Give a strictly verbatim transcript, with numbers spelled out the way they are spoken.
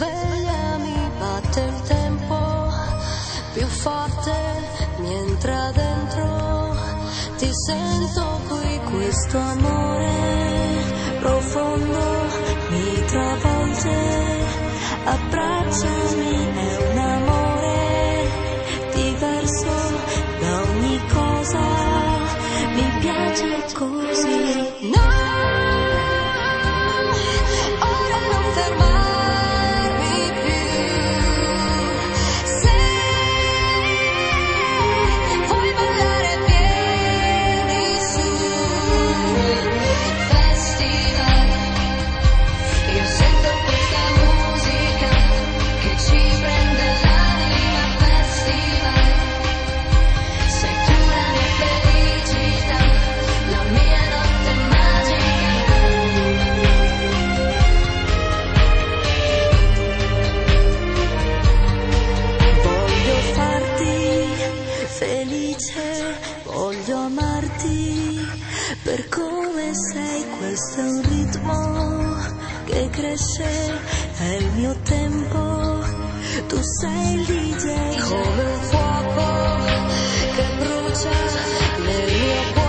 sveglia mi batte il tempo più forte, mi entra dentro, ti sento qui, questo amore profondo mi travolge, abbracciami, è un amore diverso da ogni cosa, mi piace così. No! Voglio amarti per come sei, questo è un ritmo che cresce, è il mio tempo, tu sei il D J, come un fuoco che brucia nel mio cuore.